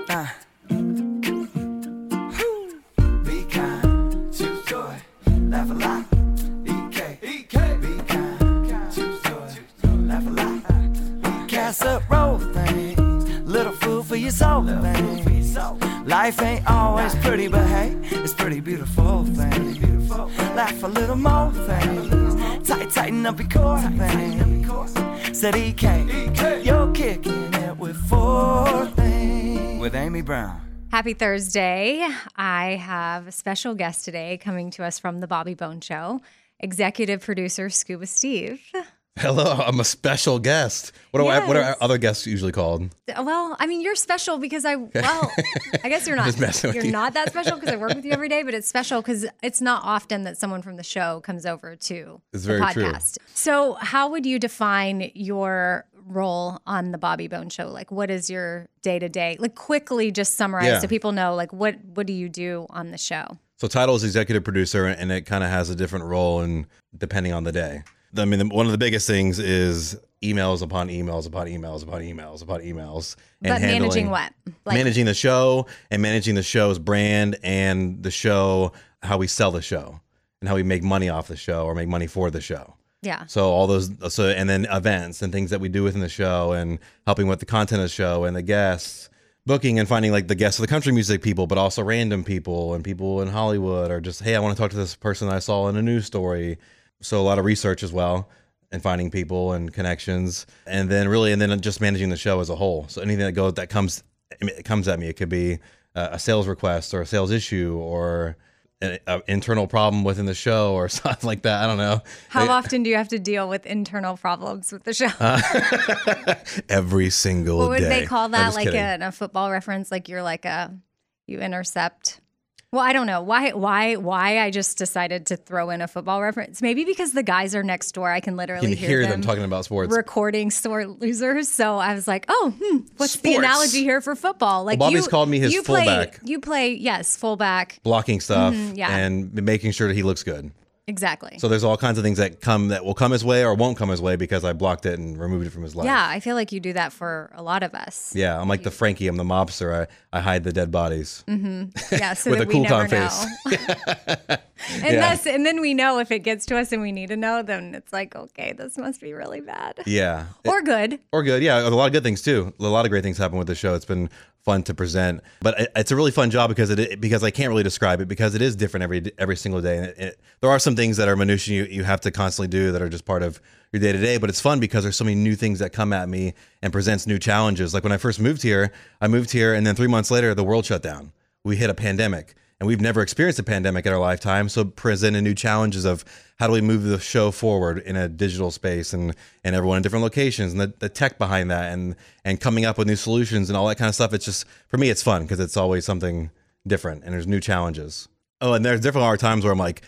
Be kind, choose joy, laugh a lot. Be kind, choose joy, laugh a lot. Casserole things, little food for your soul things. Life ain't always pretty, but hey, it's pretty beautiful things. Laugh a little more things, tighten up your core things. Said EK, you're kicking it with 4 things. With Amy Brown. Happy Thursday. I have a special guest today coming to us from The Bobby Bones Show, executive producer Scuba Steve. Hello, I'm a special guest. What are other guests usually called? Well, I mean, you're special because I guess you're not. Just messing with you're you. not that special because I work with you every day, but it's special because it's not often that someone from the show comes over to It's the very podcast. true. So how would you define your role on The Bobby Bones Show? Like, what is your day-to-day? Like, quickly just summarize Yeah. so people know, like, what do you do on the show? So title is executive producer, and it kind of has a different role and depending on the day. I mean, one of the biggest things is emails upon emails upon emails upon emails upon emails. And But managing what? Like, managing the show and managing the show's brand and the show, how we sell the show and how we make money off the show or make money for the show. yeah. So all those, and then events and things that we do within the show and helping with the content of the show and the guests, booking and finding like the guests of the country music people, but also random people and people in Hollywood, or just, hey, I want to talk to this person I saw in a news story. So a lot of research as well and finding people and connections, and then just managing the show as a whole. So anything that comes at me, it could be a sales request or a sales issue or an internal problem within the show or something like that. I don't know. How often do you have to deal with internal problems with the show? Every single day. What would they call I'm that? just Like kidding. in a football reference, like you're like you intercept. Well, I don't know why I just decided to throw in a football reference. Maybe because the guys are next door. I can literally You can hear them talking about sports. recording sore losers. So I was like, what's the Sports. analogy here for football? Like Bobby's called me his fullback. You play, yes, fullback. Blocking stuff yeah. and making sure that he looks good. Exactly. So there's all kinds of things that will come his way or won't come his way because I blocked it and removed it from his life. yeah, I feel like you do that for a lot of us. Yeah, I'm like the Frankie. I'm the mobster. I hide the dead bodies. Yeah, so With that a cool we never calm face. know. Yeah. And then we know if it gets to us and we need to know, then it's like, okay, this must be really bad. Yeah. Or good. Or good. Yeah, a lot of good things too. A lot of great things happen with the show. It's been fun to present, but it's a really fun job because I can't really describe it because it is different every single day. And there are some things that are minutiae you have to constantly do that are just part of your day to day, but it's fun because there's so many new things that come at me and presents new challenges. Like when I first moved here, and then 3 months later, the world shut down. We hit a pandemic. And we've never experienced a pandemic in our lifetime, so presented new challenges of how do we move the show forward in a digital space and everyone in different locations and the tech behind that and coming up with new solutions and all that kind of stuff. It's just, for me, it's fun because it's always something different and there's new challenges. Oh, and there's definitely are times where I'm like,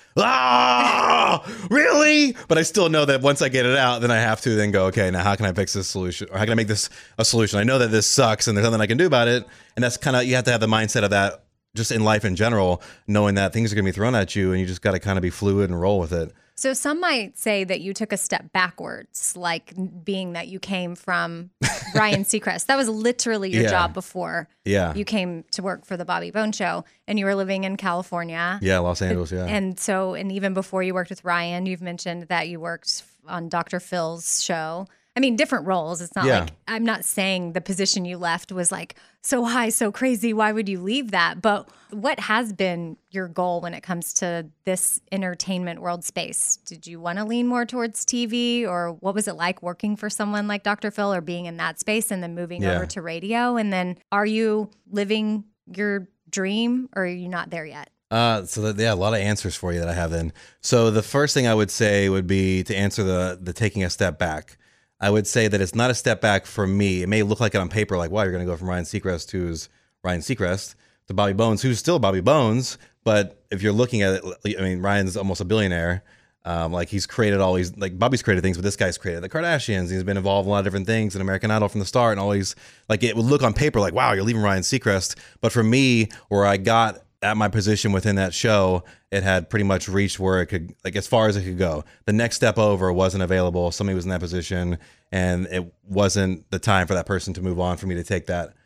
really? But I still know that once I get it out, then I have to then go, okay, now how can I fix this solution? Or how can I make this a solution? I know that this sucks and there's nothing I can do about it. And that's kind of, you have to have the mindset of that just in life in general, knowing that things are going to be thrown at you and you just got to kind of be fluid and roll with it. So some might say that you took a step backwards, like being that you came from Ryan Seacrest. That was literally your Yeah. job before Yeah. you came to work for the Bobby Bones Show, and you were living in California. Yeah, Los Angeles, yeah. And even before you worked with Ryan, you've mentioned that you worked on Dr. Phil's show. I mean, different roles. It's not Yeah. like, I'm not saying the position you left was like so high, so crazy. Why would you leave that? But what has been your goal when it comes to this entertainment world space? Did you want to lean more towards TV, or what was it like working for someone like Dr. Phil or being in that space and then moving Yeah. over to radio? And then are you living your dream, or are you not there yet? A lot of answers for you that I have then. So the first thing I would say would be to answer the taking a step back. I would say that it's not a step back for me. It may look like it on paper, like, wow, you're going to go from Ryan Seacrest, who's Ryan Seacrest, to Bobby Bones, who's still Bobby Bones. But if you're looking at it, I mean, Ryan's almost a billionaire. Like he's created all these, like Bobby's created things, but this guy's created the Kardashians. He's been involved in a lot of different things in American Idol from the start, and always like it would look on paper like, wow, you're leaving Ryan Seacrest. But for me, where I got at my position within that show, it had pretty much reached where it could, like as far as it could go. The next step over wasn't available. Somebody was in that position and it wasn't the time for that person to move on for me to take that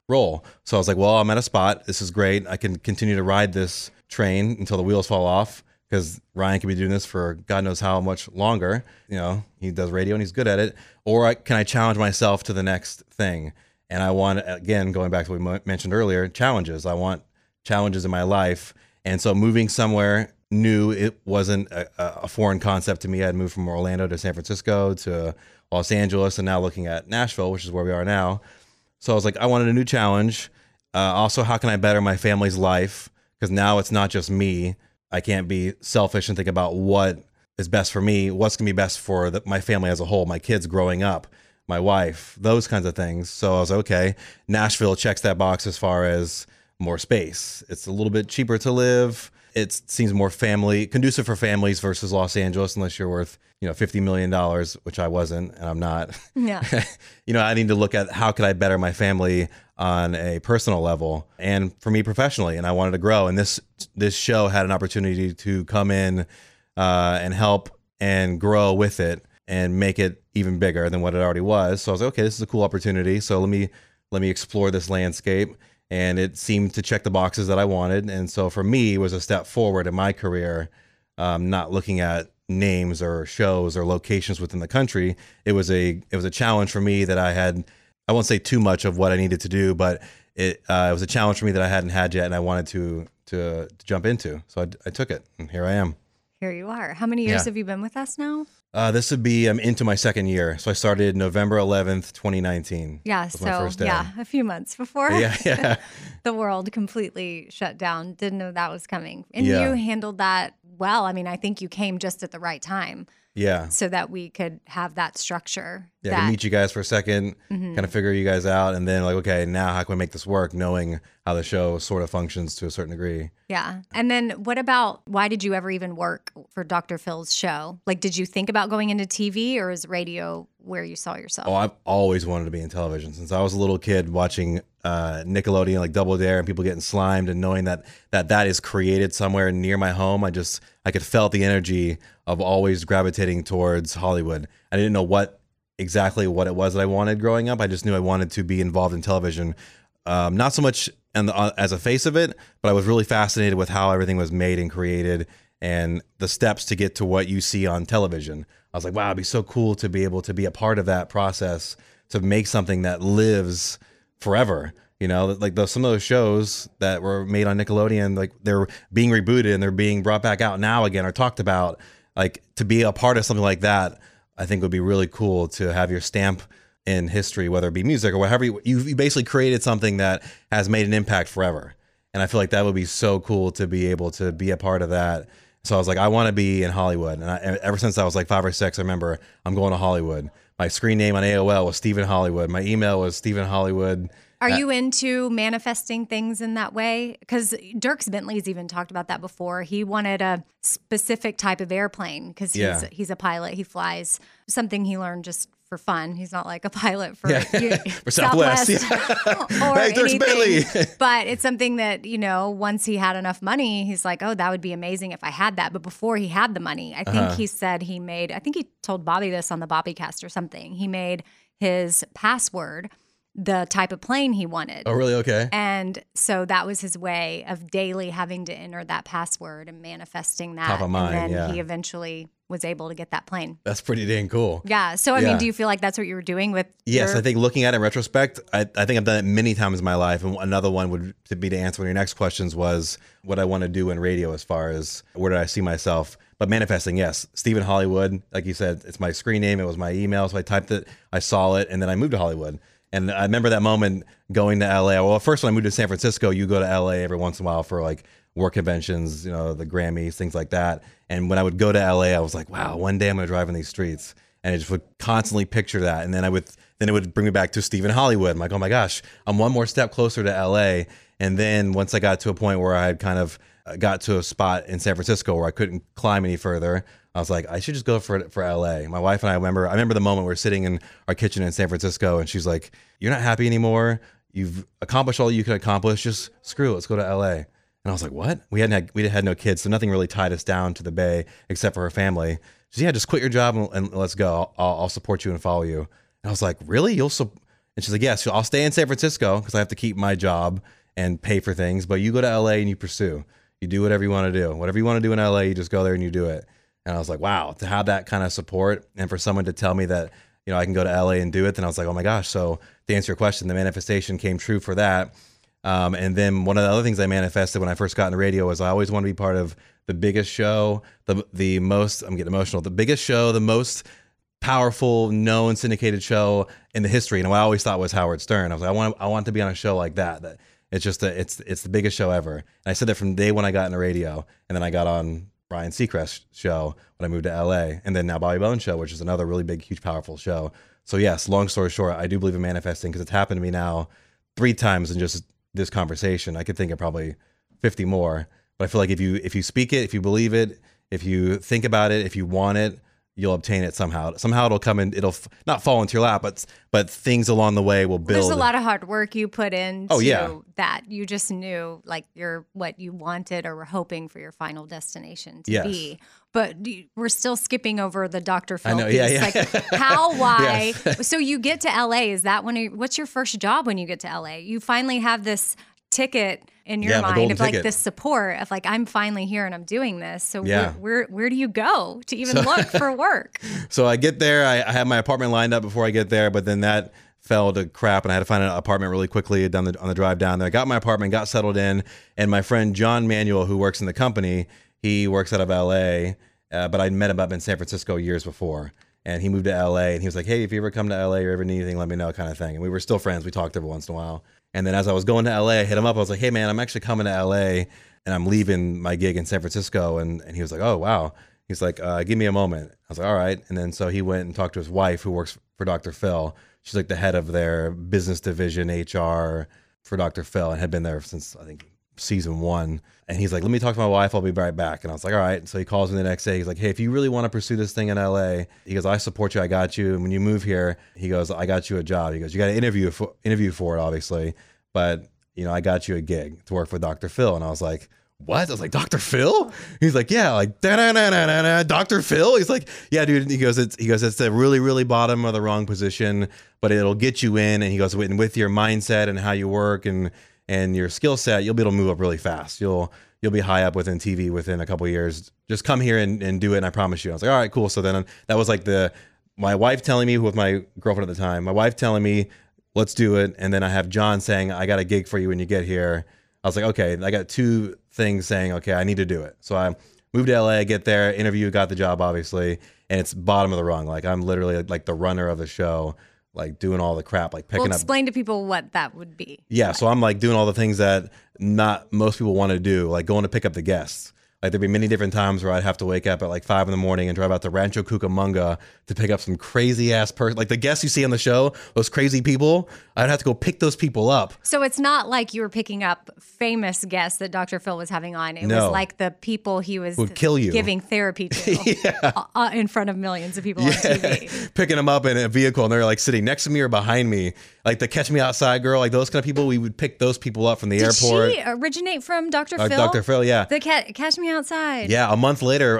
role. So I was like, well, I'm at a spot. This is great. I can continue to ride this train until the wheels fall off, because Ryan could be doing this for God knows how much longer. You know, he does radio and he's good at it. Or can I challenge myself to the next thing? And I want, again, going back to what we mentioned earlier, challenges. I want challenges in my life. And so moving somewhere new, it wasn't a foreign concept to me. I'd moved from Orlando to San Francisco to Los Angeles, and now looking at Nashville, which is where we are now. So I was like, I wanted a new challenge. Also, how can I better my family's life? Because now it's not just me. I can't be selfish and think about what is best for me, what's going to be best for my family as a whole, my kids growing up, my wife, those kinds of things. So I was like, okay, Nashville checks that box as far as more space. It's a little bit cheaper to live. It seems more conducive for families versus Los Angeles, unless you're worth, $50 million, which I wasn't, and I'm not. Yeah. I need to look at how could I better my family on a personal level and for me professionally. And I wanted to grow. And this show had an opportunity to come in and help and grow with it and make it even bigger than what it already was. So I was like, okay, this is a cool opportunity. So let me explore this landscape. And it seemed to check the boxes that I wanted. And so for me, it was a step forward in my career, not looking at names or shows or locations within the country. It was a challenge for me that I won't say too much of what I needed to do, but it was a challenge for me that I hadn't had yet, and I wanted to jump into. So I took it, and here I am. Here you are. How many years have you been with us now? This would be, I'm into my second year. So I started November 11th, 2019. Yeah. Was my first day. A few months before Yeah. the world completely shut down. Didn't know that was coming. And Yeah. you handled that well. I mean, I think you came just at the right time. Yeah. So that we could have that structure. Yeah, to meet you guys for a second, kind of figure you guys out, and then like, okay, now how can we make this work, knowing how the show sort of functions to a certain degree. Yeah. And then what about, why did you ever even work for Dr. Phil's show? Like, did you think about going into TV, or is radio where you saw yourself? Oh, I've always wanted to be in television since I was a little kid, watching Nickelodeon, like Double Dare, and people getting slimed, and knowing that is created somewhere near my home. I could felt the energy of always gravitating towards Hollywood. I didn't know exactly what it was that I wanted growing up. I just knew I wanted to be involved in television. Not so much as a face of it, but I was really fascinated with how everything was made and created and the steps to get to what you see on television. I was like, wow, it'd be so cool to be able to be a part of that process, to make something that lives forever. Like some of those shows that were made on Nickelodeon, like they're being rebooted and they're being brought back out now again or talked about. Like, to be a part of something like that, I think would be really cool to have your stamp in history, whether it be music or whatever. You basically created something that has made an impact forever. And I feel like that would be so cool to be able to be a part of that. So I was like, I want to be in Hollywood. And ever since I was like 5 or 6, I remember I'm going to Hollywood. My screen name on AOL was Stephen Hollywood. My email was Stephen Hollywood. Are you into manifesting things in that way? Because Dierks Bentley's even talked about that before. He wanted a specific type of airplane because he's a pilot. He flies, something he learned just for fun. He's not like a pilot for, for Southwest or hey, Dierks anything. But it's something that, once he had enough money, he's like, oh, that would be amazing if I had that. But before he had the money, I think he said I think he told Bobby this on the Bobbycast or something. He made his password the type of plane he wanted. Oh, really? Okay. And so that was his way of daily having to enter that password and manifesting that. Top of mind, and then he eventually was able to get that plane. That's pretty dang cool. Yeah. So, I mean, do you feel like that's what you were doing with Yes, I think looking at it in retrospect, I think I've done it many times in my life. And another one would be to answer one of your next questions was what I want to do in radio as far as where did I see myself. But manifesting, yes. Stephen Hollywood, like you said, it's my screen name. It was my email. So I typed it, I saw it, and then I moved to Hollywood. And I remember that moment going to LA. Well, first when I moved to San Francisco, you go to LA every once in a while for like work conventions, the Grammys, things like that. And when I would go to LA, I was like, wow, one day I'm going to drive in these streets. And I just would constantly picture that. And then it would bring me back to Stephen Hollywood. I'm like, oh my gosh, I'm one more step closer to LA. And then once I got to a point where I had kind of got to a spot in San Francisco where I couldn't climb any further, I was like, I should just go for LA. My wife and I remember the moment we were sitting in our kitchen in San Francisco, and she's like, you're not happy anymore. You've accomplished all you can accomplish. Just screw it. Let's go to LA. And I was like, what? We had no kids, so nothing really tied us down to the Bay except for her family. She said, yeah, just quit your job and let's go. I'll support you and follow you. And I was like, really? And she's like, yeah, so I'll stay in San Francisco because I have to keep my job and pay for things. But you go to LA and you pursue. You do whatever you want to do. Whatever you want to do in LA, you just go there and you do it. And I was like, wow, to have that kind of support and for someone to tell me that, you know, I can go to LA and do it. Then I was like, oh my gosh. So to answer your question, the manifestation came true for that. And then one of the other things I manifested when I first got into radio was I always want to be part of the biggest show, the most, I'm getting emotional, the biggest show, the most powerful, known, syndicated show in the history. And what I always thought was Howard Stern. I was like, I want to be on a show like that. That it's just it's the biggest show ever. And I said that from day when I got into radio, and then I got on Ryan Seacrest's show when I moved to LA, and then now Bobby Bones show, which is another really big, huge, powerful show. So yes, long story short, I do believe in manifesting because it's happened to me now 3 times in just this conversation. I could think of probably 50 more, but I feel like if you speak it, if you believe it, if you think about it, if you want it, you'll obtain it somehow. Somehow it'll come in. It'll not fall into your lap, but things along the way will build. There's a lot of hard work you put into yeah. that. You just knew like what you wanted or were hoping for your final destination to Yes. be. But we're still skipping over the Dr. Phil I know, piece. yeah. Like how, why? Yes. So you get to LA. Is that what's your first job when you get to LA? You finally have this ticket in your Yeah, my mind golden of like ticket. this support of like, I'm finally here and I'm doing this. So Yeah. where do you go to even look for work? So I get there. I had my apartment lined up before I get there, but then that fell to crap, and I had to find an apartment really quickly on the drive down there. I got my apartment, got settled in, and my friend John Manuel, who works in the company, he works out of LA, but I met him up in San Francisco years before. And he moved to LA, and he was like, hey, if you ever come to LA or ever need anything, let me know, kind of thing. And we were still friends. We talked every once in a while. And then as I was going to LA, I hit him up. I was like, hey, man, I'm actually coming to LA, and I'm leaving my gig in San Francisco. And he was like, oh, wow. He's like, give me a moment. I was like, all right. And then so he went and talked to his wife, who works for Dr. Phil. She's like the head of their business division, HR for Dr. Phil, and had been there since, I think, season 1. And he's like, let me talk to my wife. I'll be right back. And I was like, all right. And so he calls me the next day. He's like, hey, if you really want to pursue this thing in LA, he goes, I support you. I got you. And when you move here, he goes, I got you a job. He goes, you got to interview for it, obviously. But, you know, I got you a gig to work for Dr. Phil. And I was like, what? I was like, Dr. Phil? He's like, yeah, like, Dr. Phil? He's like, yeah, dude. He goes, it's the really, really bottom of the wrong position, but it'll get you in. And he goes, with your mindset and how you work and your skill set, you'll be able to move up really fast. You'll be high up within TV within a couple of years. Just come here and do it, and I promise you. I was like, all right, cool. So then that was like my wife telling me, who was my girlfriend at the time, my wife telling me, let's do it. And then I have John saying, I got a gig for you when you get here. I was like, okay, I got 2 things saying, okay, I need to do it. So I moved to LA, get there, interview, got the job, obviously. And it's bottom of the rung. Like I'm literally like the runner of the show, like doing all the crap, like picking up. Explain to people what that would be. Yeah. So I'm like doing all the things that not most people want to do, like going to pick up the guests. Like there'd be many different times where I'd have to wake up at like 5 a.m. and drive out to Rancho Cucamonga to pick up some crazy ass person. Like the guests you see on the show, those crazy people, I'd have to go pick those people up. So it's not like you were picking up famous guests that Dr. Phil was having on. It No. was like the people he was Would kill you. giving therapy to in front of millions of people on TV. Picking them up in a vehicle, and they're like sitting next to me or behind me. Like the Catch Me Outside girl, like those kind of people, we would pick those people up from the airport. Did she originate from Dr. Phil? Dr. Phil, yeah. The Catch Me Outside. Yeah, a month later,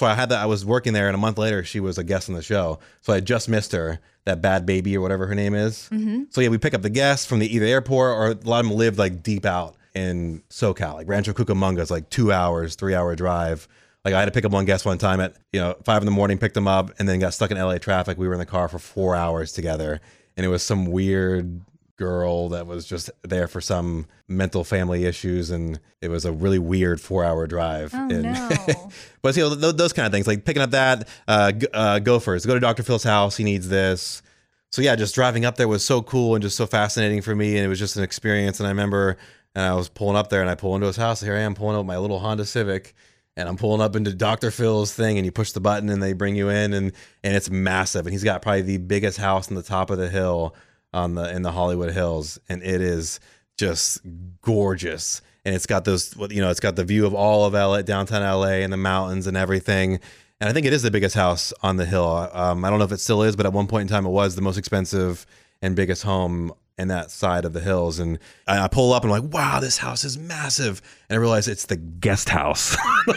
I was working there, and a month later, she was a guest on the show. So I just missed her, that bad baby or whatever her name is. Mm-hmm. So yeah, we pick up the guests from either airport, or a lot of them lived like deep out in SoCal. Like Rancho Cucamonga is like 2 hours, 3-hour drive. Like I had to pick up one guest one time at 5 a.m, picked them up, and then got stuck in LA traffic. We were in the car for 4 hours together, and it was some weird girl that was just there for some mental family issues, and it was a really weird 4-hour drive. Oh, no. But those kind of things, like picking up that Gophers, go to Dr. Phil's house, he needs this. So yeah, just driving up there was so cool and just so fascinating for me, and it was just an experience. And I remember, and I was pulling up there, and I pull into his house. Here I am pulling up my little Honda Civic, and I'm pulling up into Dr. Phil's thing, and you push the button and they bring you in, and it's massive. And he's got probably the biggest house on the top of the hill in the Hollywood Hills, and it is just gorgeous. And it's got it's got the view of all of LA, downtown LA, and the mountains and everything. And I think it is the biggest house on the hill. I don't know if it still is, but at one point in time, it was the most expensive and biggest home in that side of the hills. And I pull up and I'm like, wow, this house is massive. And I realized it's the guest house.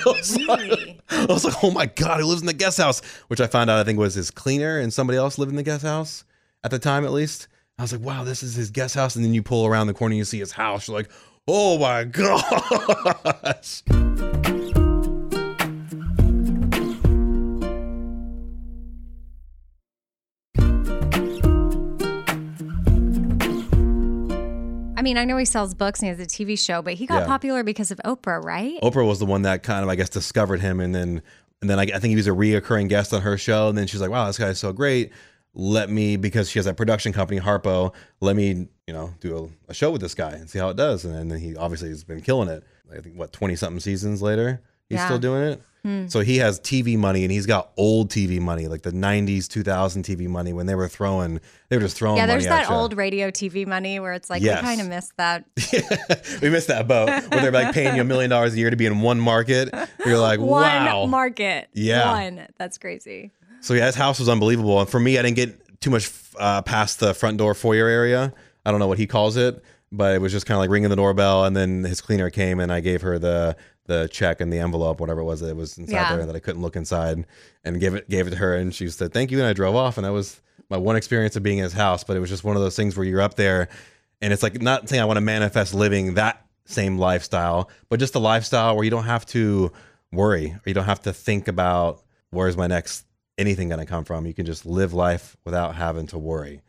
Really? I was like, oh my God, who lives in the guest house? Which I found out, I think, was his cleaner and somebody else lived in the guest house at the time, at least. I was like, wow, this is his guest house. And then you pull around the corner and you see his house. You're like, oh my gosh. I mean, I know he sells books and he has a TV show, but he got popular because of Oprah, right? Oprah was the one that kind of, I guess, discovered him. And then I think he was a reoccurring guest on her show. And then she's like, wow, this guy's so great. Let me, because she has that production company, Harpo, let me, do a show with this guy and see how it does. And then he obviously has been killing it. I think, 20-something seasons later, he's still doing it. So he has TV money, and he's got old TV money, like the 90s, 2000 TV money when they were just throwing money. Yeah, there's that old radio TV money where it's like, we kind of missed that. We missed that boat where they're like paying you $1 million a year to be in one market. You're like, wow. One market. Yeah. One. That's crazy. So yeah, his house was unbelievable. And for me, I didn't get too much past the front door foyer area. I don't know what he calls it, but it was just kind of like ringing the doorbell. And then his cleaner came and I gave her the check and the envelope, whatever it was that was inside there, and that I couldn't look inside, and gave it to her. And she said, thank you. And I drove off. And that was my one experience of being in his house. But it was just one of those things where you're up there and it's like, not saying I want to manifest living that same lifestyle, but just a lifestyle where you don't have to worry, or you don't have to think about where's my next anything going to come from. You can just live life without having to worry.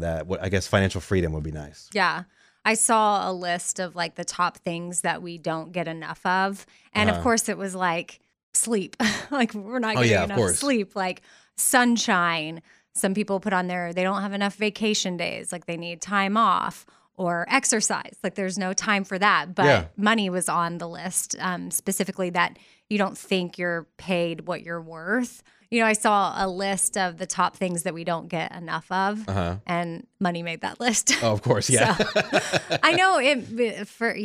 I guess financial freedom would be nice. Yeah. I saw a list of like the top things that we don't get enough of. And of course it was like sleep. Like we're not getting enough sleep, like sunshine. Some people put on there, they don't have enough vacation days. Like they need time off, or exercise. Like there's no time for that. But money was on the list, specifically that you don't think you're paid what you're worth. I saw a list of the top things that we don't get enough of, and money made that list. Oh, of course, yeah. So, I know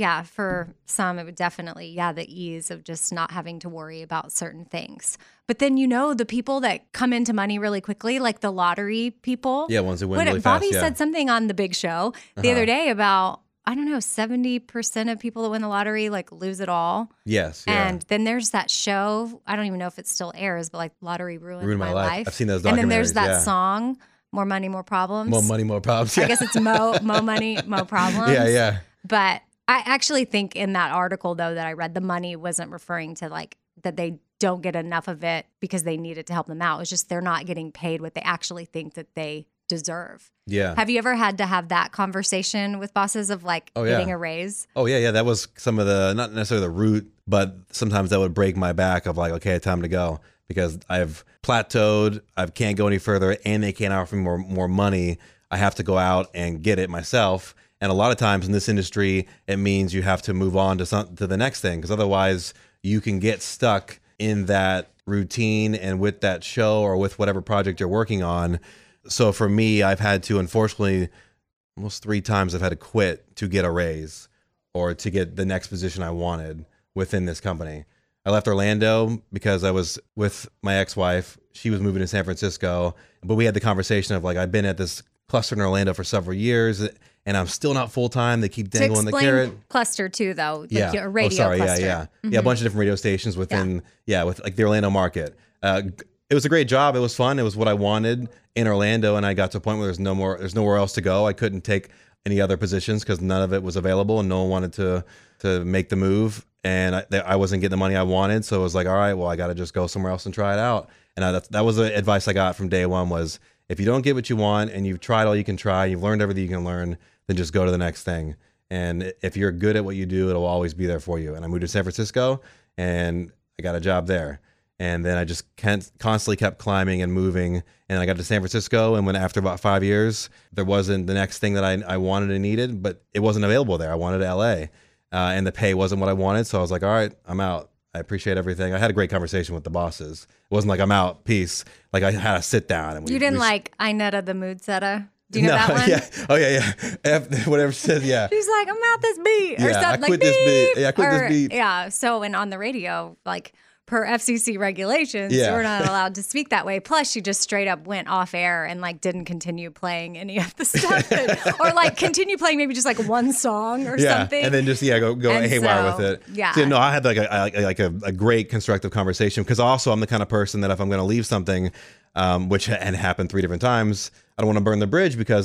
for some it would definitely, the ease of just not having to worry about certain things. But then the people that come into money really quickly, like the lottery people. Yeah, ones who win really Bobby fast. said something on the Big Show the other day about, I don't know, 70% of people that win the lottery like lose it all. Yes. Yeah. And then there's that show, I don't even know if it still airs, but like Lottery Ruined My Life. I've seen those documentaries. And then there's that song, More Money, More Problems. More money, more problems. I guess it's Mo Money, Mo Problems. Yeah. But I actually think in that article though that I read, the money wasn't referring to like that they don't get enough of it because they need it to help them out. It's just they're not getting paid what they actually think that they deserve. Yeah. Have you ever had to have that conversation with bosses of like getting a raise? Oh yeah. That was some of the, not necessarily the root, but sometimes that would break my back of like, okay, time to go, because I've plateaued, I can't go any further, and they can't offer me more money. I have to go out and get it myself. And a lot of times in this industry, it means you have to move on to the next thing, because otherwise you can get stuck in that routine and with that show or with whatever project you're working on. So for me, I've had to, unfortunately, almost 3 times I've had to quit to get a raise or to get the next position I wanted within this company. I left Orlando because I was with my ex-wife. She was moving to San Francisco, but we had the conversation of like, I've been at this cluster in Orlando for several years and I'm still not full-time. They keep dangling the carrot. Cluster too, though. Like a radio cluster. Yeah, a bunch of different radio stations within, with like the Orlando market. It was a great job. It was fun. It was what I wanted in Orlando, and I got to a point where there's nowhere else to go. I couldn't take any other positions because none of it was available, and no one wanted to make the move. And I wasn't getting the money I wanted, so it was like, all right, well, I got to just go somewhere else and try it out. And that was the advice I got from day one was, if you don't get what you want and you've tried all you can try, you've learned everything you can learn, then just go to the next thing. And if you're good at what you do, it'll always be there for you. And I moved to San Francisco, and I got a job there. And then I just constantly kept climbing and moving. And I got to San Francisco. And when after about 5 years, there wasn't the next thing that I wanted and needed, but it wasn't available there. I wanted LA. And the pay wasn't what I wanted. So I was like, all right, I'm out. I appreciate everything. I had a great conversation with the bosses. It wasn't like I'm out, peace. Like I had to sit down. And you didn't like Inetta the mood setter? Do you know that one? Yeah. Oh, yeah. Whatever she says, yeah. She's like, I'm out this beat. Or something I quit this beat. Yeah, I quit this beat. Yeah. So, and on the radio, like, per FCC regulations, we're not allowed to speak that way. Plus, she just straight up went off air and like didn't continue playing any of the stuff, or like continue playing maybe just like one song or something. And then just go and haywire with it. Yeah. So, no, I had like a great constructive conversation, because also I'm the kind of person that if I'm going to leave something, which had happened 3 different times, I don't want to burn the bridge, because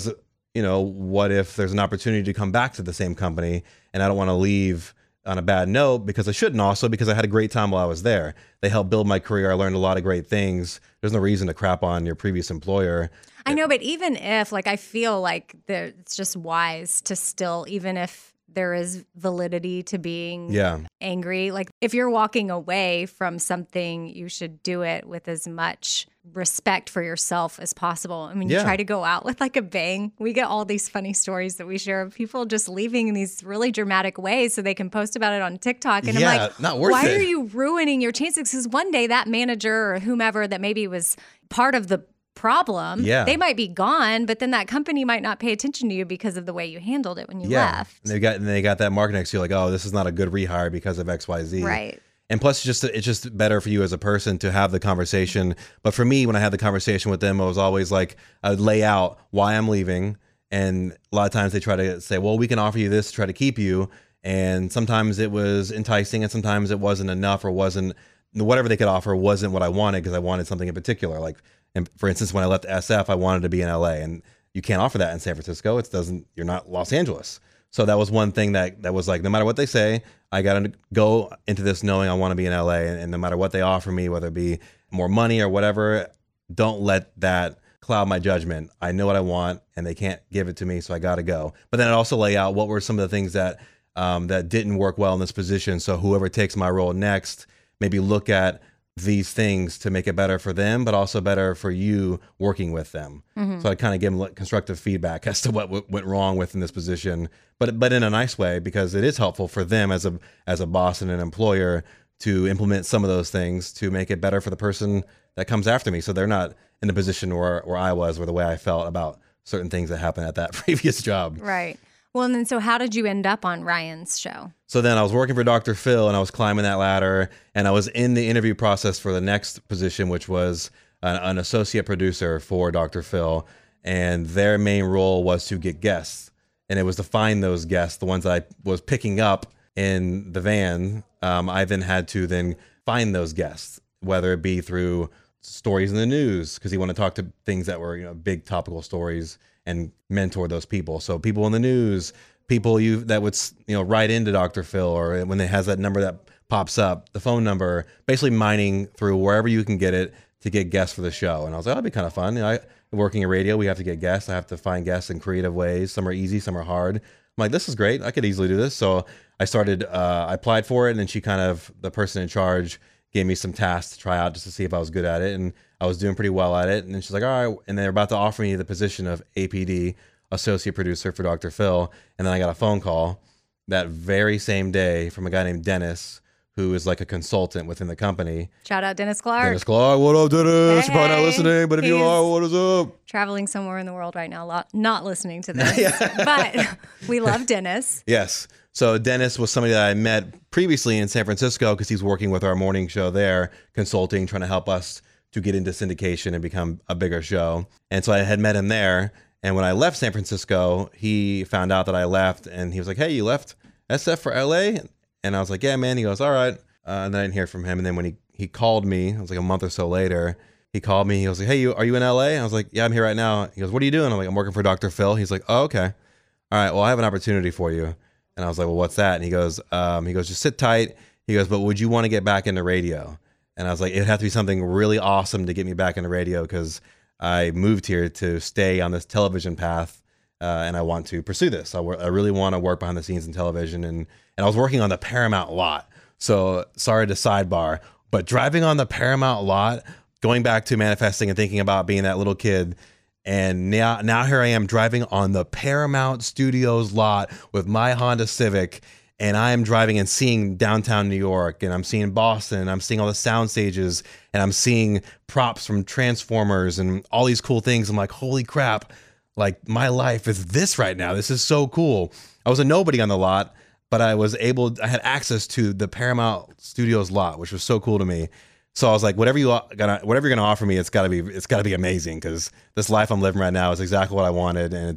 what if there's an opportunity to come back to the same company, and I don't want to leave on a bad note, because I shouldn't, also because I had a great time while I was there. They helped build my career. I learned a lot of great things. There's no reason to crap on your previous employer. I know, but even if, like, I feel like it's just wise to still, even if there is validity to being angry, like if you're walking away from something, you should do it with as much respect for yourself as possible. I mean, you try to go out with like a bang. We get all these funny stories that we share of people just leaving in these really dramatic ways so they can post about it on TikTok. And I'm like, not worth why it. are you ruining your chances? Because one day that manager or whomever that maybe was part of the problem, they might be gone, but then that company might not pay attention to you because of the way you handled it when you left. And they got that mark next to you, like, oh, this is not a good rehire because of XYZ. Right. And plus, it's just better for you as a person to have the conversation. But for me, when I had the conversation with them, I was always like, I would lay out why I'm leaving. And a lot of times they try to say, well, we can offer you this to try to keep you. And sometimes it was enticing, and sometimes it wasn't enough, or wasn't, whatever they could offer wasn't what I wanted, because I wanted something in particular. Like, and for instance, when I left SF, I wanted to be in LA, and you can't offer that in San Francisco. You're not Los Angeles. So that was one thing that was like, no matter what they say, I got to go into this knowing I want to be in LA, and no matter what they offer me, whether it be more money or whatever, don't let that cloud my judgment. I know what I want, and they can't give it to me, so I got to go. But then I'd also lay out what were some of the things that didn't work well in this position. So whoever takes my role next, maybe look at these things to make it better for them, but also better for you working with them. So I kind of give them constructive feedback as to what went wrong within this position, but in a nice way, because it is helpful for them as a boss and an employer to implement some of those things to make it better for the person that comes after me. So they're not in a position where I was, or the way I felt about certain things that happened at that previous job. Right. Well, and then so how did you end up on Ryan's show? So then I was working for Dr. Phil, and I was climbing that ladder, and I was in the interview process for the next position, which was an associate producer for Dr. Phil. And their main role was to get guests. And it was to find those guests, the ones that I was picking up in the van. I then had to then find those guests, whether it be through stories in the news, because he wanted to talk to things that were, big topical stories, and mentor those people. So people in the news, people that would, write into Dr. Phil, or when it has that number that pops up, the phone number, basically mining through wherever you can get it to get guests for the show. And I was like, that'd be kind of fun. Working in radio, we have to get guests. I have to find guests in creative ways. Some are easy, some are hard. I'm like, this is great. I could easily do this. So I started, I applied for it, and then the person in charge gave me some tasks to try out just to see if I was good at it. And I was doing pretty well at it. And then she's like, all right. And they're about to offer me the position of APD, associate producer for Dr. Phil. And then I got a phone call that very same day from a guy named Dennis, who is like a consultant within the company. Shout out Dennis Clark. Dennis Clark, what up, Dennis? You're probably not listening, but if you are, what is up? Traveling somewhere in the world right now, not listening to this. But we love Dennis. Yes. So Dennis was somebody that I met previously in San Francisco, because he's working with our morning show there, consulting, trying to help us to get into syndication and become a bigger show. And so I had met him there. And when I left San Francisco, he found out that I left, and he was like, hey, you left SF for LA? And I was like, yeah, man. He goes, all right. And then I didn't hear from him. And then when he called me, it was like a month or so later, he called me. He was like, hey, are you in LA? I was like, yeah, I'm here right now. He goes, what are you doing? I'm like, I'm working for Dr. Phil. He's like, oh, okay. All right, well, I have an opportunity for you. And I was like, well, what's that? And he goes, just sit tight. He goes, but would you want to get back into radio? And I was like, it'd have to be something really awesome to get me back into radio, because I moved here to stay on this television path, and I want to pursue this. I really want to work behind the scenes in television. And I was working on the Paramount lot. So sorry to sidebar, but driving on the Paramount lot, going back to manifesting and thinking about being that little kid, and now here I am driving on the Paramount Studios lot with my Honda Civic, and I am driving and seeing downtown New York, and I'm seeing Boston, I'm seeing all the sound stages, and I'm seeing props from Transformers and all these cool things. I'm like, holy crap, like my life is this right now. This is so cool. I was a nobody on the lot, but I had access to the Paramount Studios lot, which was so cool to me. So I was like, whatever you're gonna offer me, it's gotta be amazing, because this life I'm living right now is exactly what I wanted, and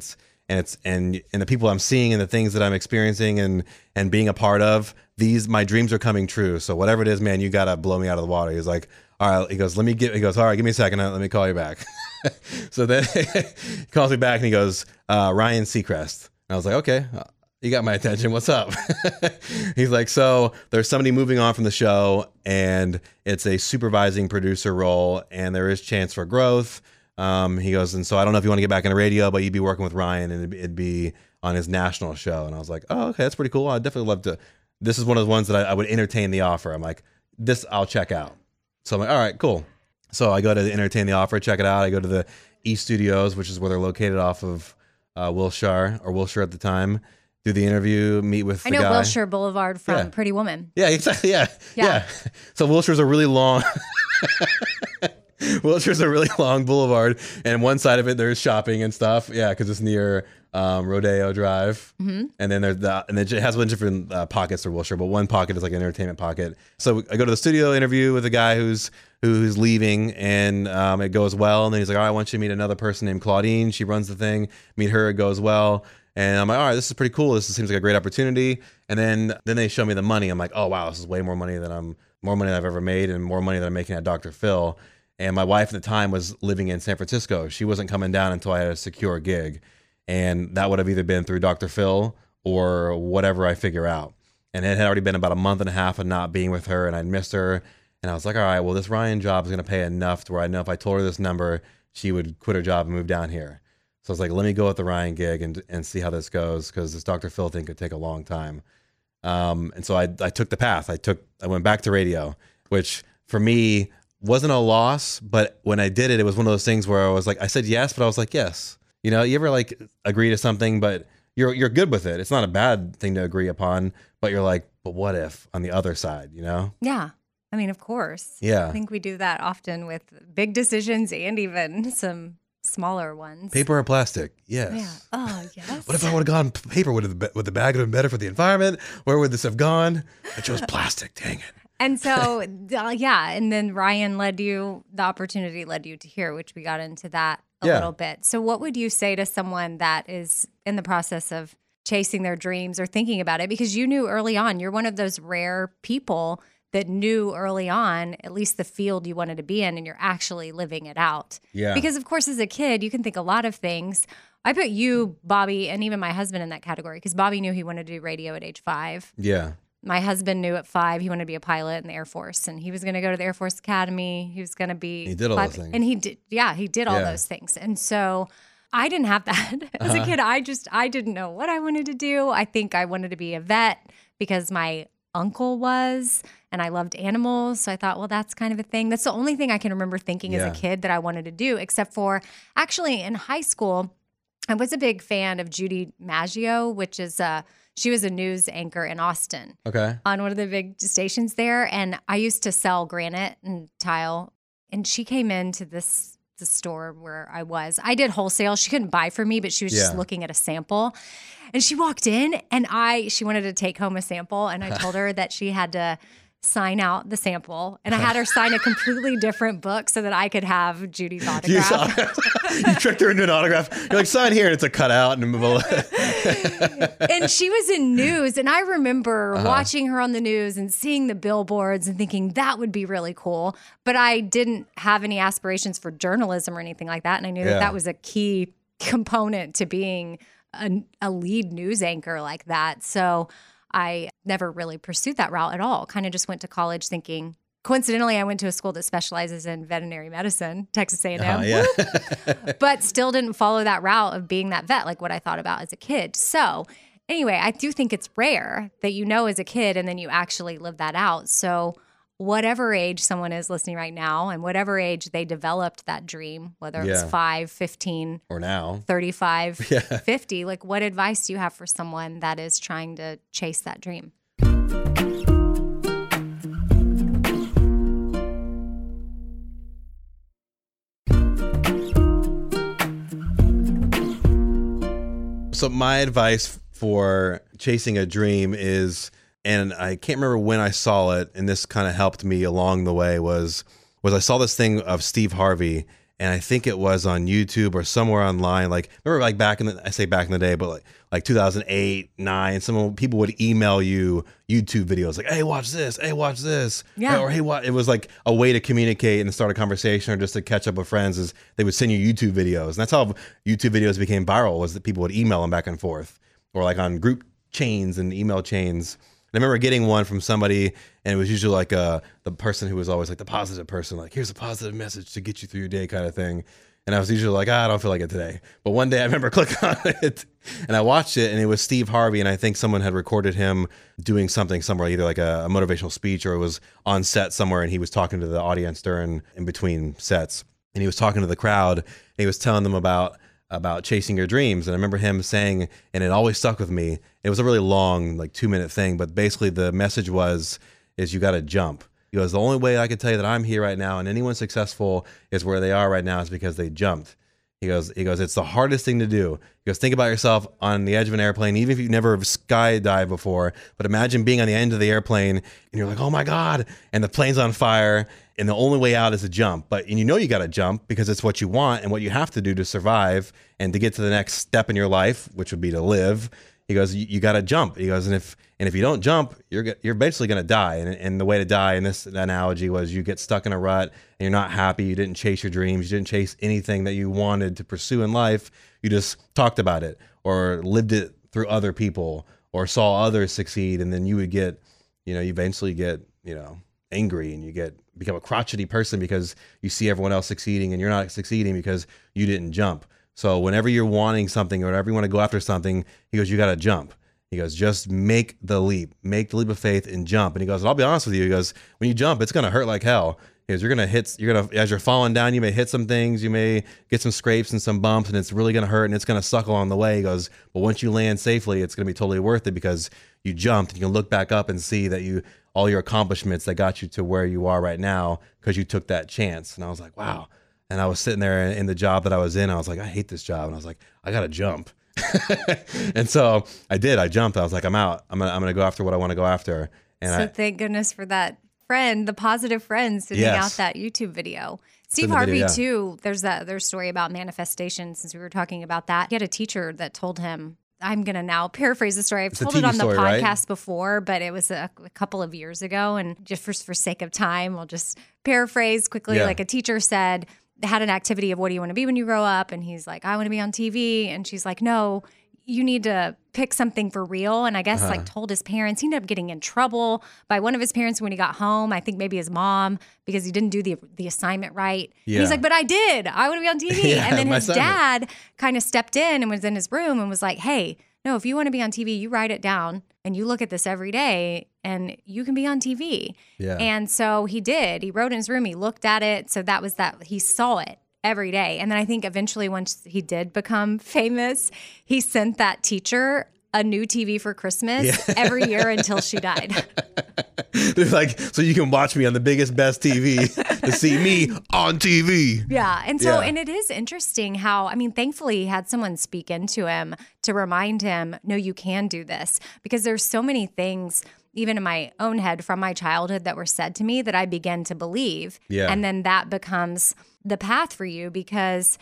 the people I'm seeing and the things that I'm experiencing and being a part of, my dreams are coming true. So whatever it is, man, you gotta blow me out of the water. He's like, all right. He goes, all right, give me a second. Let me call you back. So then he calls me back and he goes, Ryan Seacrest. And I was like, okay, you got my attention. What's up? He's like, so there's somebody moving on from the show and it's a supervising producer role and there is chance for growth. He goes, and so I don't know if you want to get back into radio, but you'd be working with Ryan and it'd be on his national show. And I was like, oh, okay, that's pretty cool. I'd definitely love to. This is one of the ones that I would entertain the offer. I'm like, this I'll check out. So I'm like, all right, cool. So I go to entertain the offer, check it out. I go to the E Studios, which is where they're located off of Wilshire at the time. Do the interview, meet with the guy. I know Wilshire Boulevard from Pretty Woman. Yeah, exactly. Yeah. So Wilshire's a really long boulevard, and one side of it there's shopping and stuff. Yeah, because it's near Rodeo Drive, and then there's and it has a bunch of different pockets for Wilshire, but one pocket is like an entertainment pocket. So I go to the studio interview with a guy who's leaving, and it goes well. And then he's like, "All right, I want you to meet another person named Claudine. She runs the thing. Meet her. It goes well." And I'm like, all right, this is pretty cool. This seems like a great opportunity. And then they show me the money. I'm like, oh wow, this is way more money than I've ever made, and more money than I'm making at Dr. Phil. And my wife at the time was living in San Francisco. She wasn't coming down until I had a secure gig. And that would have either been through Dr. Phil or whatever I figure out. And it had already been about a month and a half of not being with her, and I'd missed her. And I was like, all right, well, this Ryan job is going to pay enough to where I know if I told her this number, she would quit her job and move down here. So I was like, let me go with the Ryan gig and see how this goes, because this Dr. Phil thing could take a long time. And so I took the path. I went back to radio, which for me wasn't a loss, but when I did it, it was one of those things where I was like, I said yes, but I was like, yes. You know, you ever like agree to something, but you're good with it. It's not a bad thing to agree upon, but you're like, but what if on the other side, you know? Yeah. I mean, of course. Yeah. I think we do that often with big decisions and even some smaller ones. Paper or plastic? Yes. Yeah. Oh, yes. What if I would have gone paper? Would the bag have been better for the environment? Where would this have gone? I chose plastic. Dang it. And so, and then Ryan the opportunity led you to here, which we got into that a little bit. So what would you say to someone that is in the process of chasing their dreams or thinking about it? Because you knew early on, you're one of those rare people that knew early on, at least the field you wanted to be in, and you're actually living it out. Yeah. Because of course, as a kid, you can think a lot of things. I put you, Bobby, and even my husband in that category, because Bobby knew he wanted to do radio at age 5. Yeah. My husband knew at 5 he wanted to be a pilot in the Air Force, and he was going to go to the Air Force Academy. He was going to be. He did all those things. And he did all those things. And so I didn't have that as a kid. I didn't know what I wanted to do. I think I wanted to be a vet because my uncle was, and I loved animals. So I thought, well, that's kind of a thing. That's the only thing I can remember thinking as a kid that I wanted to do, except for actually in high school, I was a big fan of Judy Maggio, which is she was a news anchor in Austin. Okay. On one of the big stations there. And I used to sell granite and tile. And she came into the store where I was. I did wholesale. She couldn't buy for me, but she was just looking at a sample. And she walked in and she wanted to take home a sample. And I told her that she had to sign out the sample. And I had her sign a completely different book so that I could have Judy's autograph. You tricked her into an autograph. You're like, sign here. And it's a cutout. And she was in news. And I remember watching her on the news and seeing the billboards and thinking that would be really cool. But I didn't have any aspirations for journalism or anything like that. And I knew that was a key component to being a lead news anchor like that. So I never really pursued that route at all. Kind of just went to college thinking, coincidentally, I went to a school that specializes in veterinary medicine, Texas A&M, but still didn't follow that route of being that vet like what I thought about as a kid. So anyway, I do think it's rare that you know as a kid and then you actually live that out. So whatever age someone is listening right now and whatever age they developed that dream, whether it was 5, 15, or now 35, 50, like what advice do you have for someone that is trying to chase that dream? So my advice for chasing a dream is, and I can't remember when I saw it, and this kind of helped me along the way, was I saw this thing of Steve Harvey, and I think it was on YouTube or somewhere online. Like, remember, like back in the, I say back in the day, but like 2008, 9, people would email you YouTube videos like, hey, watch this, Yeah. or hey, it was like a way to communicate and start a conversation or just to catch up with friends. Is they would send you YouTube videos, and that's how YouTube videos became viral. Was that people would email them back and forth, or like on group chains and email chains. I remember getting one from somebody, and it was usually like the person who was always like the positive person, like, here's a positive message to get you through your day kind of thing. And I was usually like, I don't feel like it today. But one day I remember clicking on it, and I watched it, and it was Steve Harvey, and I think someone had recorded him doing something somewhere, either like a motivational speech, or it was on set somewhere, and he was talking to the audience in between sets. And he was talking to the crowd, and he was telling them about chasing your dreams. And I remember him saying, and it always stuck with me, it was a really long, like 2-minute thing, but basically the message is you got to jump. He goes, the only way I can tell you that I'm here right now and anyone successful is where they are right now is because they jumped. He goes, it's the hardest thing to do. He goes, think about yourself on the edge of an airplane, even if you've never skydived before, but imagine being on the end of the airplane and you're like, oh my God, and the plane's on fire, and the only way out is to jump. And you know you got to jump because it's what you want and what you have to do to survive and to get to the next step in your life, which would be to live. He goes, you got to jump. He goes, and if you don't jump, you're basically going to die. And the way to die in this analogy was you get stuck in a rut and you're not happy. You didn't chase your dreams. You didn't chase anything that you wanted to pursue in life. You just talked about it or lived it through other people or saw others succeed. And then you would get, you eventually get, angry, and you become a crotchety person because you see everyone else succeeding and you're not succeeding because you didn't jump. So whenever you're wanting something or whenever you want to go after something, he goes, you got to jump. He goes, just make the leap of faith and jump. And he goes, I'll be honest with you. He goes, when you jump, it's going to hurt like hell. He goes, as you're falling down, you may hit some things, you may get some scrapes and some bumps, and it's really going to hurt and it's going to suck along the way. He goes, but once you land safely, it's going to be totally worth it because you jumped, and you can look back up and see that all your accomplishments that got you to where you are right now because you took that chance. And I was like, wow. And I was sitting there in the job that I was in. I was like, I hate this job. And I was like, I got to jump. And so I did. I jumped. I was like, I'm out. I'm gonna go after what I want to go after. And thank goodness for that friend, the positive friend sending out that YouTube video. Steve Harvey too. There's that other story about manifestation. Since we were talking about that, he had a teacher that told him. I'm going to now paraphrase the story. I've told it on the podcast before, but it was a couple of years ago. And just for sake of time, I'll just paraphrase quickly. Like a teacher said, they had an activity of what do you want to be when you grow up? And he's like, I want to be on TV. And she's like, no, you need to pick something for real. And I guess told his parents. He ended up getting in trouble by one of his parents when he got home. I think maybe his mom, because he didn't do the assignment right. Yeah. He's like, but I did. I want to be on TV. And then his dad kind of stepped in and was in his room and was like, hey, no, if you want to be on TV, you write it down and you look at this every day and you can be on TV. Yeah. And so he did. He wrote in his room. He looked at it. So that was that. He saw it every day. And then I think eventually once he did become famous, he sent that teacher a new TV for Christmas every year until she died. They're like, so you can watch me on the biggest, best TV to see me on TV. Yeah. And so, and it is interesting how, thankfully he had someone speak into him to remind him, no, you can do this. Because there's so many things, even in my own head from my childhood that were said to me that I began to believe. Yeah. And then that becomes the path for you because,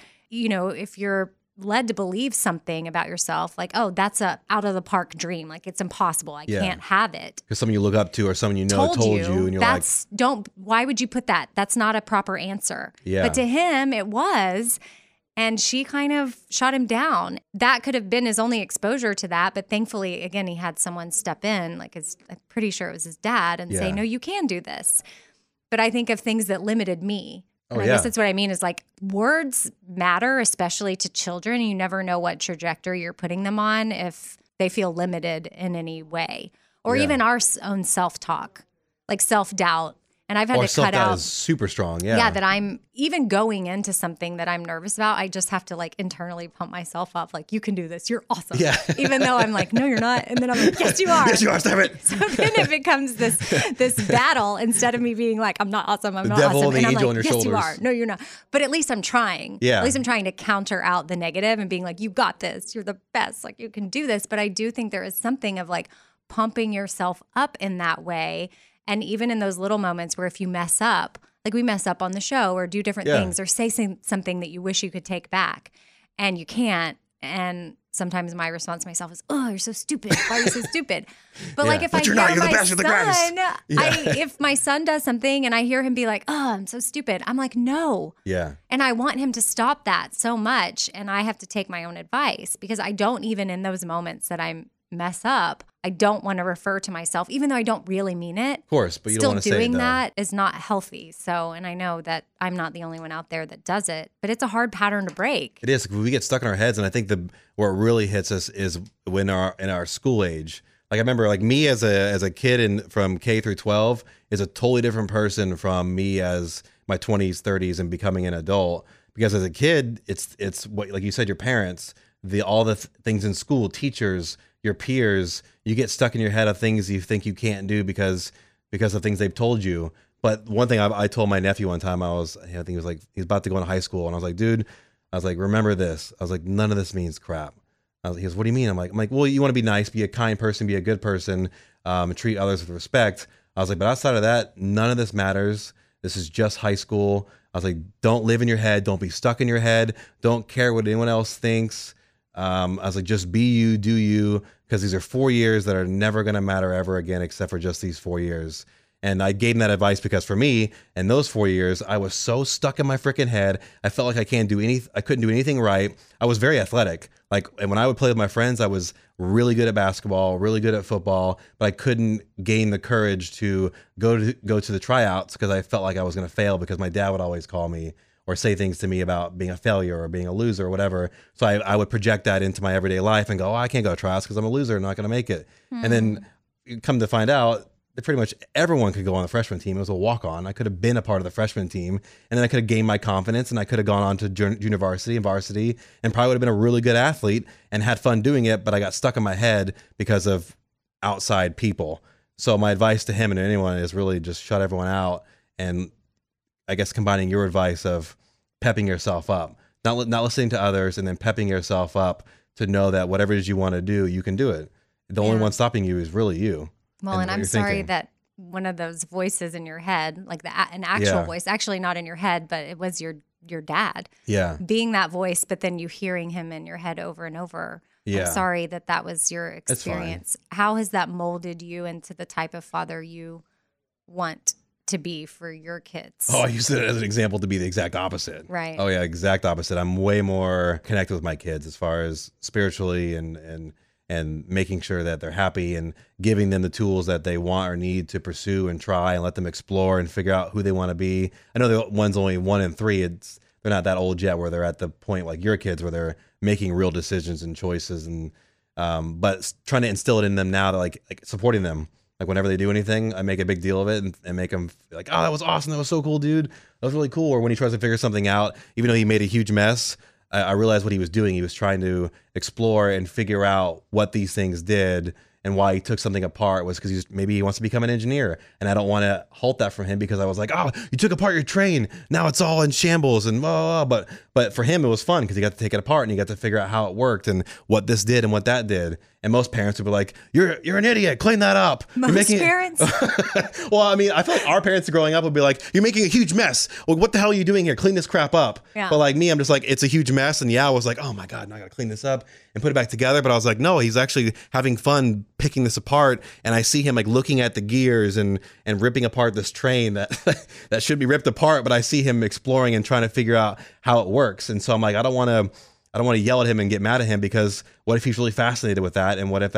if you're led to believe something about yourself, like, oh, that's a out of the park dream. Like it's impossible. I can't have it. Because someone you look up to or someone told you and you're like, why would you put that? That's not a proper answer. Yeah. But to him, it was. And she kind of shot him down. That could have been his only exposure to that. But thankfully, again, he had someone step in, I'm pretty sure it was his dad, and say, no, you can do this. But I think of things that limited me. And I guess that's what I mean is like words matter, especially to children. You never know what trajectory you're putting them on if they feel limited in any way. Or even our own self-talk, like self-doubt. And I've had to cut out. Is super strong, Yeah, that I'm even going into something that I'm nervous about. I just have to like internally pump myself up. Like, you can do this. You're awesome. Yeah. Even though I'm like, no, you're not. And then I'm like, yes, you are. Yes, you are. Stop it. So then it becomes this battle instead of me being like, I'm not awesome. I'm not awesome. And the I'm angel like, on your yes, shoulders. you are. No, you're not. But at least I'm trying. Yeah. At least I'm trying to counter out the negative and being like, you got this. You're the best. Like, you can do this. But I do think there is something of like pumping yourself up in that way. And even in those little moments where if you mess up, like we mess up on the show or do different Yeah. things or say something that you wish you could take back and you can't. And sometimes my response to myself is, "Oh, you're so stupid. Why are you so stupid?" But Yeah. like if But I you're hear not. You're the my best. You're the greatest. son, if my son does something and I hear him be like, "Oh, I'm so stupid," I'm like, "No." Yeah. And I want him to stop that so much. And I have to take my own advice because I don't even in those moments that I mess up, I don't want to refer to myself, even though I don't really mean it. Of course, but you Still don't want to say it, doing though. that is not healthy. So, and I know that I'm not the only one out there that does it, but it's a hard pattern to break. It is. We get stuck in our heads, and I think where it really hits us is when in our school age. Like I remember, like me as a kid from K through 12 is a totally different person from me as my 20s, 30s, and becoming an adult. Because as a kid, it's what, like you said, your parents, all the things in school, teachers, your peers, you get stuck in your head of things you think you can't do because of things they've told you. But one thing I told my nephew one time, I think he was like, he's about to go into high school, and I was like, dude, remember this. I was like, none of this means crap. He goes, what do you mean? I'm like, well, you want to be nice, be a kind person, be a good person, treat others with respect. I was like, but outside of that, none of this matters. This is just high school. I was like, don't live in your head. Don't be stuck in your head. Don't care what anyone else thinks. I was like, just be you, do you, because these are 4 years that are never going to matter ever again, except for just these 4 years. And I gave him that advice because for me, in those 4 years, I was so stuck in my freaking head. I felt like I couldn't do anything right. I was very athletic. And when I would play with my friends, I was really good at basketball, really good at football, but I couldn't gain the courage to go to the tryouts because I felt like I was going to fail because my dad would always call me or say things to me about being a failure or being a loser or whatever. So I would project that into my everyday life and go, oh, I can't go to tryouts because I'm a loser and not going to make it. And then come to find out that pretty much everyone could go on the freshman team. It was a walk-on. I could have been a part of the freshman team, and then I could have gained my confidence, and I could have gone on to junior varsity and varsity and probably would have been a really good athlete and had fun doing it, but I got stuck in my head because of outside people. So my advice to him and anyone is really just shut everyone out, and I guess combining your advice of pepping yourself up, not listening to others, and then pepping yourself up to know that whatever it is you want to do, you can do it. The only one stopping you is really you. Well, and what I'm you're sorry thinking. that one of those voices in your head, like an actual Yeah. voice, actually not in your head, but it was your dad Yeah. being that voice, but then you hearing him in your head over and over. Yeah. I'm sorry that was your fine. experience. How has that molded you into the type of father you want to be for your kids? Oh, I used it as an example to be the exact opposite. Right. Oh yeah, exact opposite. I'm way more connected with my kids as far as spiritually and making sure that they're happy and giving them the tools that they want or need to pursue and try and let them explore and figure out who they want to be. I know the one's only 1 and 3. They're not that old yet where they're at the point like your kids where they're making real decisions and choices and but trying to instill it in them now to like supporting them. Like whenever they do anything, I make a big deal of it and make them feel like, oh, that was awesome. That was so cool, dude. That was really cool. Or when he tries to figure something out, even though he made a huge mess, I realized what he was doing. He was trying to explore and figure out what these things did and why he took something apart was because maybe he wants to become an engineer. And I don't want to halt that from him because I was like, oh, you took apart your train. Now it's all in shambles and blah, blah, blah. But for him, it was fun because he got to take it apart and he got to figure out how it worked and what this did and what that did. And most parents would be like, you're an idiot. Clean that up. Most parents? Well, I mean, I feel like our parents growing up would be like, you're making a huge mess. Well, what the hell are you doing here? Clean this crap up. Yeah. But like me, I'm just like, it's a huge mess. And yeah, I was like, oh my God, now I got to clean this up and put it back together. But I was like, no, he's actually having fun picking this apart. And I see him like looking at the gears and ripping apart this train that that should be ripped apart. But I see him exploring and trying to figure out how it works. And so I'm like, I don't want to yell at him and get mad at him because what if he's really fascinated with that? And what if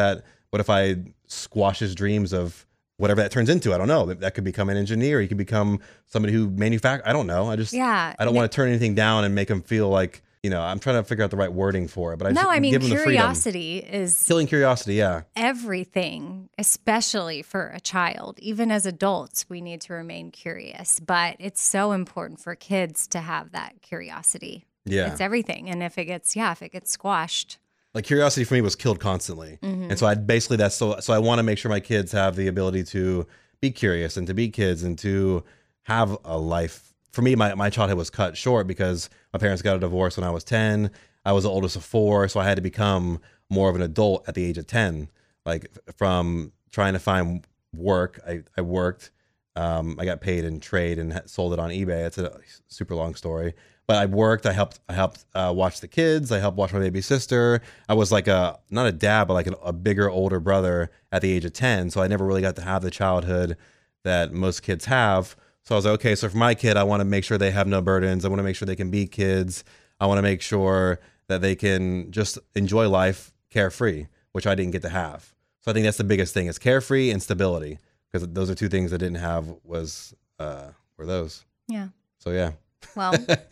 I squash his dreams of whatever that turns into? I don't know. That could become an engineer. He could become somebody who manufactures. I don't know. I don't want to turn anything down and make him feel like, I'm trying to figure out the right wording for it. But give him the freedom. Curiosity is Killing curiosity. Yeah. everything, especially for a child. Even as adults, we need to remain curious, but it's so important for kids to have that curiosity. Yeah. It's everything. And if it gets squashed. Like curiosity for me was killed constantly. And so so I want to make sure my kids have the ability to be curious and to be kids and to have a life. For me, my childhood was cut short because my parents got a divorce when I was 10. I was the oldest of 4, so I had to become more of an adult at the age of 10. Like from trying to find work, I worked. I got paid in trade and sold it on eBay. It's a super long story. But I worked. I helped watch the kids. I helped watch my baby sister. I was like not a dad, but like a bigger, older brother at the age of 10. So I never really got to have the childhood that most kids have. So I was like, okay, so for my kid, I want to make sure they have no burdens. I want to make sure they can be kids. I want to make sure that they can just enjoy life carefree, which I didn't get to have. So I think that's the biggest thing is carefree and stability, because those are two things I didn't have were those. Yeah. So yeah. Well,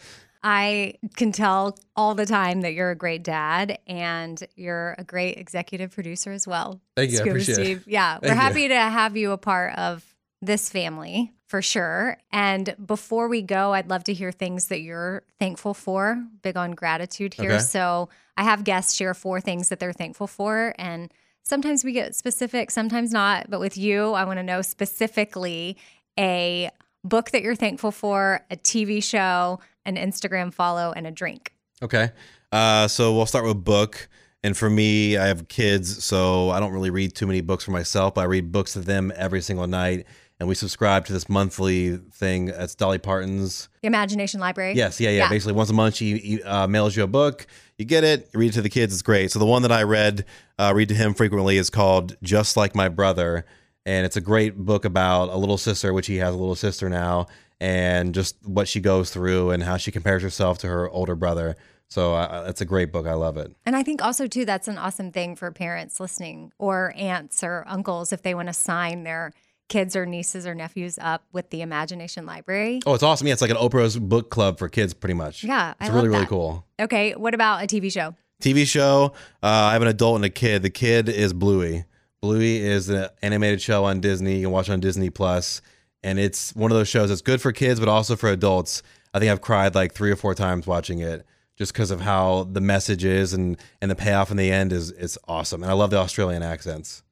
I can tell all the time that you're a great dad and you're a great executive producer as well. Thank you. I Scuba appreciate it. Steve. Yeah. We're Thank happy to have you a part of this family for sure. And before we go, I'd love to hear things that you're thankful for. Big on gratitude here. Okay. So I have guests share 4 things that they're thankful for. And sometimes we get specific, sometimes not. But with you, I want to know specifically a book that you're thankful for, a TV show, an Instagram follow, and a drink. Okay. So we'll start with book. And for me, I have kids, so I don't really read too many books for myself, but I read books to them every single night. And we subscribe to this monthly thing. It's Dolly Parton's. The Imagination Library? Yes. Yeah. Basically, once a month, she mails you a book. You get it, you read it to the kids. It's great. So the one that I read to him frequently is called Just Like My Brother. And it's a great book about a little sister, which he has a little sister now, and just what she goes through and how she compares herself to her older brother. So it's a great book. I love it. And I think also, too, that's an awesome thing for parents listening or aunts or uncles if they want to sign their kids or nieces or nephews up with the Imagination Library. Oh, it's awesome. Yeah, it's like an Oprah's book club for kids, pretty much. Yeah, it's I really, love really that. cool. Okay, what about a TV show? TV show, I have an adult and a kid. The kid is Bluey. Bluey is an animated show on Disney. You can watch it on Disney Plus, and it's one of those shows that's good for kids, but also for adults. I think I've cried like 3 or 4 times watching it, just because of how the message is and the payoff in the end is awesome. And I love the Australian accents.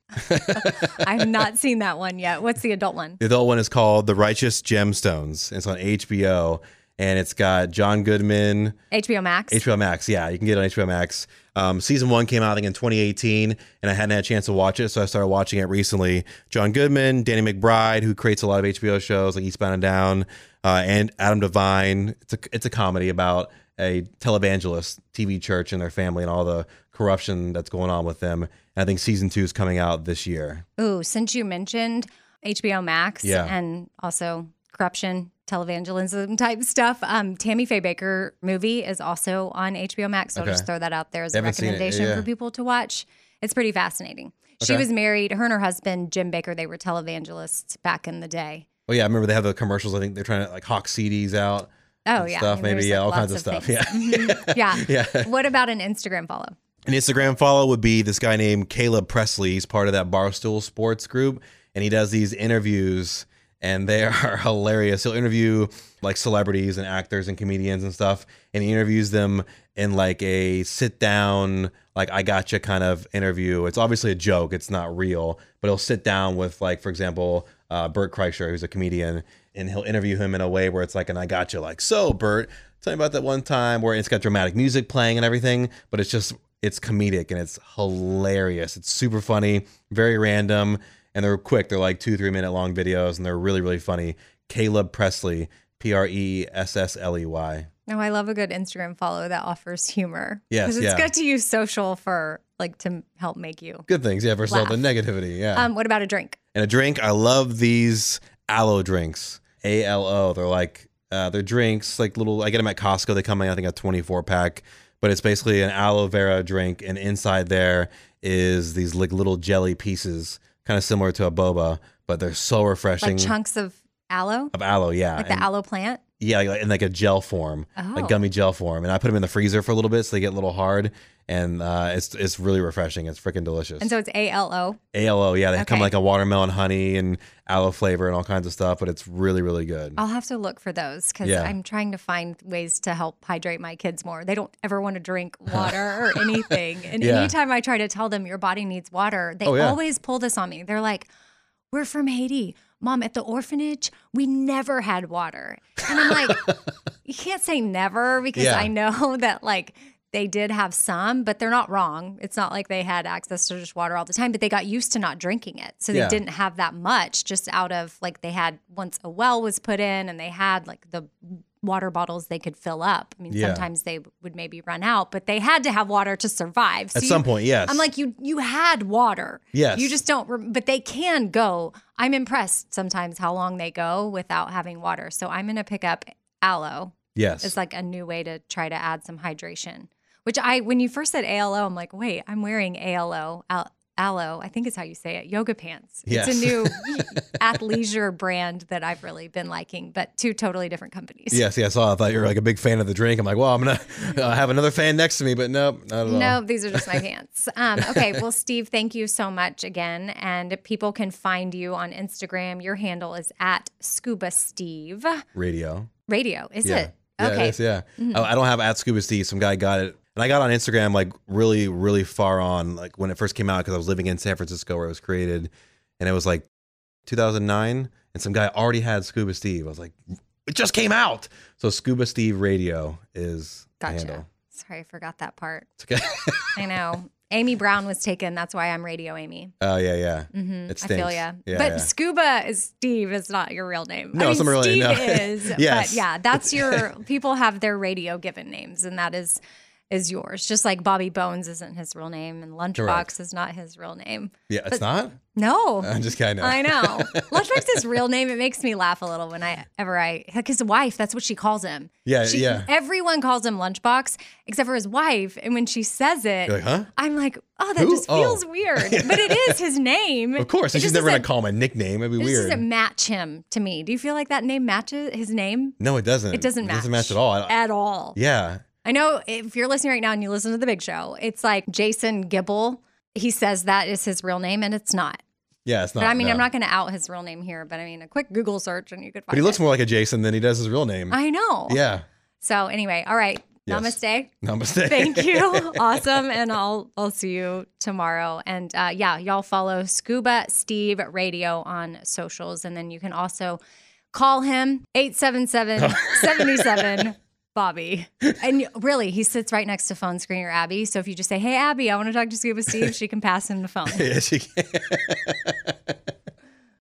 I have not seen that one yet. What's the adult one? The adult one is called The Righteous Gemstones. It's on HBO, and it's got John Goodman. HBO Max? HBO Max, yeah. You can get it on HBO Max. Season 1 came out, I think, in 2018, and I hadn't had a chance to watch it, so I started watching it recently. John Goodman, Danny McBride, who creates a lot of HBO shows like Eastbound and Down, and Adam Devine. It's a comedy about a televangelist TV church and their family and all the corruption that's going on with them. And I think season 2 is coming out this year. Ooh, since you mentioned HBO Max Yeah. and also corruption, televangelism type stuff, Tammy Faye Baker movie is also on HBO Max. So I'll Okay. just throw that out there as a Haven't seen it, recommendation yeah. for people to watch. It's pretty fascinating. She Okay. was married, her and her husband, Jim Baker, they were televangelists back in the day. Oh, yeah, I remember they have the commercials. I think they're trying to like hawk CDs out. Oh, and yeah. stuff, I mean, maybe, there's, yeah, like, all kinds lots of stuff. things. Yeah. Mhm. Yeah. Yeah. What about an Instagram follow? An Instagram follow would be this guy named Caleb Presley. He's part of that Barstool Sports group, and he does these interviews, and they are hilarious. He'll interview like celebrities and actors and comedians and stuff, and he interviews them in like a sit down, like I gotcha kind of interview. It's obviously a joke. It's not real, but he'll sit down with like, for example, Bert Kreischer, who's a comedian, and he'll interview him in a way where it's like an I gotcha, like, so Bert, tell me about that one time, where it's got dramatic music playing and everything, but it's comedic and it's hilarious. It's super funny, very random, and they're quick. They're like 2-3 minute long videos, and they're really, really funny. Caleb Presley, Pressley. Oh, I love a good Instagram follow that offers humor. Yes, Because it's yeah. good to use social for like to help make you. Good things, yeah, versus all the Laugh. negativity, yeah. What about a drink? And a drink, I love these aloe drinks. ALO. They're like they're drinks, like little. I get them at Costco. They come in, I think, a 24 pack. But it's basically an aloe vera drink, and inside there is these like little jelly pieces, kind of similar to a boba, but they're so refreshing. Like chunks of aloe? Of aloe, yeah. Like the And- aloe plant? Yeah, like in like a gel form, Oh. like gummy gel form, and I put them in the freezer for a little bit so they get a little hard, and it's really refreshing. It's freaking delicious. And so it's ALO. ALO, yeah, they come Okay. like a watermelon honey and aloe flavor and all kinds of stuff, but it's really, really good. I'll have to look for those because Yeah. I'm trying to find ways to help hydrate my kids more. They don't ever want to drink water or anything. And Yeah. anytime I try to tell them your body needs water, they Oh, yeah. always pull this on me. They're like, we're from Haiti. Mom, at the orphanage, we never had water. And I'm like, you can't say never because Yeah. I know that like they did have some, but they're not wrong. It's not like they had access to just water all the time, but they got used to not drinking it. So they Yeah. didn't have that much just out of like they had once a well was put in and they had like the water bottles they could fill up. I mean, Yeah. sometimes they would maybe run out, but they had to have water to survive. So At some point, yes. I'm like, you had water. Yes. You just don't, but they can go. I'm impressed sometimes how long they go without having water. So I'm going to pick up aloe. yes. It's like a new way to try to add some hydration. Which when you first said ALO, I'm like, wait, I'm wearing aloe, I think is how you say it, yoga pants. Yes. It's a new athleisure brand that I've really been liking, but two totally different companies. Yes, I saw. I thought you were like a big fan of the drink. I'm like, well, I'm gonna have another fan next to me, but nope, not at all. No, these are just my pants. Okay, well, Steve, thank you so much again. And people can find you on Instagram. Your handle is at Scuba Steve Radio. is Yeah. it? Yeah, Okay. it is, yeah. I don't have at Scuba Steve. Some guy got it. And I got on Instagram like really, really far on, like when it first came out, because I was living in San Francisco where it was created. And it was like 2009. And some guy already had Scuba Steve. I was like, it just came out. So Scuba Steve Radio is the Gotcha. handle. Sorry, I forgot that part. It's okay. I know. Amy Brown was taken. That's why I'm Radio Amy. Oh, yeah. Mm-hmm. It I feel stinks. ya. Yeah, but yeah. Scuba is Steve. Is not your real name. No, it's not my real name, Steve no. is. Yes. But yeah, that's your. People have their radio given names, and that is yours. Just like Bobby Bones isn't his real name, and Lunchbox Correct. is not his real name. Yeah, it's not? No. I'm just kind of. I know. Lunchbox is real name. It makes me laugh a little whenever like his wife, that's what she calls him. Yeah, yeah. Everyone calls him Lunchbox except for his wife. And when she says it, You're like, huh? I'm like, oh, that Who? just feels weird. But it is his name. Of course. It And she's just never going doesn't- to call my nickname. It'd be It just weird. doesn't match him to me. Do you feel like that name matches his name? No, it doesn't. It doesn't match. It doesn't match at all. At all. Yeah. I know if you're listening right now and you listen to The Big Show, it's like Jason Gibble. He says that is his real name, and it's not. Yeah, it's not. But I mean, no. I'm not going to out his real name here, but I mean, a quick Google search and you could find But he looks it. more like a Jason than he does his real name. I know. Yeah. So anyway, all right. Yes. Namaste. Namaste. Thank you. Awesome. And I'll see you tomorrow. And yeah, y'all follow Scuba Steve Radio on socials. And then you can also call him 877-77 Bobby. And really, he sits right next to phone screener Abby. So if you just say, hey, Abby, I want to talk to Scuba Steve, she can pass him the phone. Yeah, she can.